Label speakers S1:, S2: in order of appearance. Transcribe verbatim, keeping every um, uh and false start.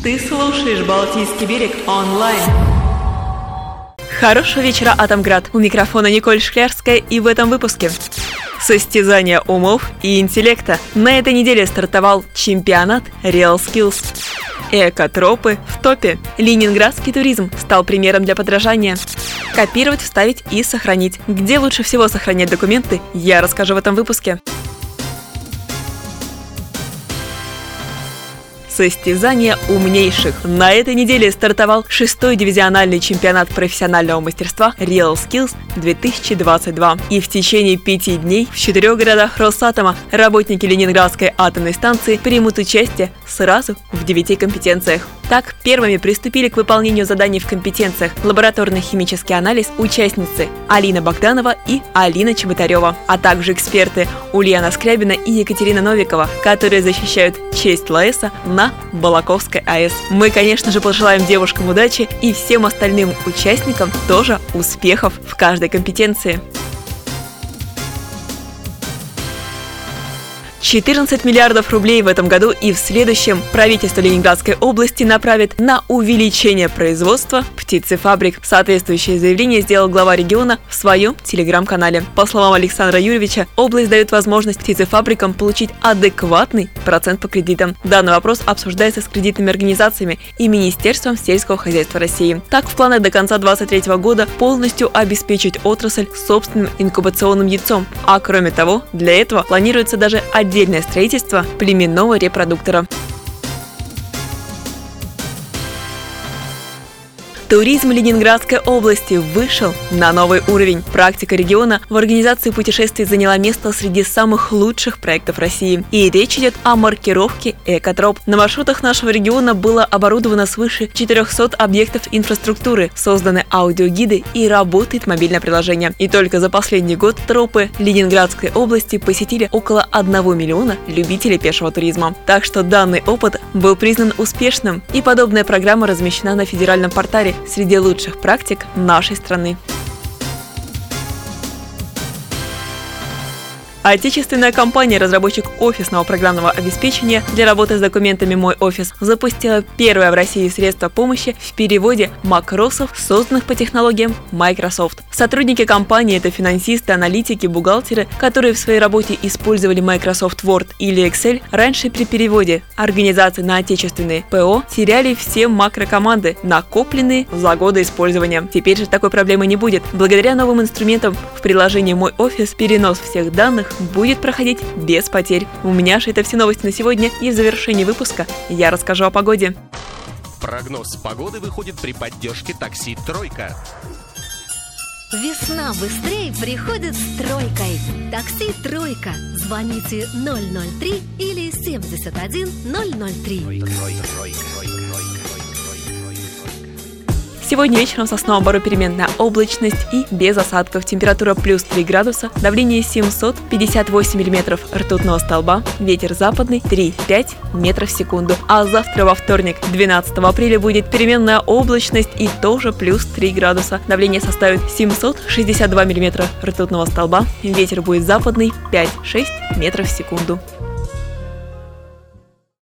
S1: Ты слушаешь «Балтийский берег» онлайн.
S2: Хорошего вечера, Атомград. У микрофона Николь Шклярская, и в этом выпуске состязание умов и интеллекта. На этой неделе стартовал чемпионат RealSkills. Экотропы в топе. Ленинградский туризм стал примером для подражания. Копировать, вставить и сохранить. Где лучше всего сохранять документы, я расскажу в этом выпуске. Состязание умнейших. На этой неделе стартовал шестой дивизиональный чемпионат профессионального мастерства RealSkills две тысячи двадцать два. И в течение пяти дней в четырех городах Росатома работники Ленинградской атомной станции примут участие сразу в девяти компетенциях. Так, первыми приступили к выполнению заданий в компетенциях лабораторный химический анализ участницы Алина Богданова и Алина Чеботарева, а также эксперты Ульяна Скрябина и Екатерина Новикова, которые защищают честь ЛАЭСа на Балаковской АЭС. Мы, конечно же, пожелаем девушкам удачи и всем остальным участникам тоже успехов в каждой компетенции. четырнадцать миллиардов рублей в этом году и в следующем правительство Ленинградской области направит на увеличение производства птицефабрик. Соответствующее заявление сделал глава региона в своем телеграм-канале. По словам Александра Юрьевича, область дает возможность птицефабрикам получить адекватный процент по кредитам. Данный вопрос обсуждается с кредитными организациями и Министерством сельского хозяйства России. Так, в планах до конца две тысячи двадцать третьего года полностью обеспечить отрасль собственным инкубационным яйцом. А кроме того, для этого планируется даже отдельное строительство племенного репродуктора. Туризм Ленинградской области вышел на новый уровень. Практика региона в организации путешествий заняла место среди самых лучших проектов России. И речь идет о маркировке «Экотроп». На маршрутах нашего региона было оборудовано свыше четырехсот объектов инфраструктуры, созданы аудиогиды и работает мобильное приложение. И только за последний год тропы Ленинградской области посетили около одного миллиона любителей пешего туризма. Так что данный опыт был признан успешным, и подобная программа размещена на федеральном портале среди лучших практик нашей страны. Отечественная компания-разработчик офисного программного обеспечения для работы с документами «Мой офис» запустила первое в России средство помощи в переводе макросов, созданных по технологиям Microsoft. Сотрудники компании – это финансисты, аналитики, бухгалтеры, которые в своей работе использовали Microsoft Word или Excel. Раньше при переводе организации на отечественные ПО теряли все макрокоманды, накопленные за годы использования. Теперь же такой проблемы не будет. Благодаря новым инструментам в приложении «Мой офис» перенос всех данных будет проходить без потерь. У меня же это все новости на сегодня, и в завершении выпуска я расскажу о погоде.
S3: Прогноз погоды выходит при поддержке такси «Тройка».
S4: Весна быстрее приходит с тройкой. Такси «Тройка». Звоните ноль ноль три или семьдесят один ноль ноль три.
S2: Сегодня вечером в Сосновом Бору переменная облачность и без осадков. Температура плюс три градуса, давление семьсот пятьдесят восемь миллиметров ртутного столба, ветер западный три-пять метров в секунду. А завтра во вторник, двенадцатого апреля, будет переменная облачность и тоже плюс три градуса. Давление составит семьсот шестьдесят два миллиметра ртутного столба, ветер будет западный пять-шесть метров в секунду.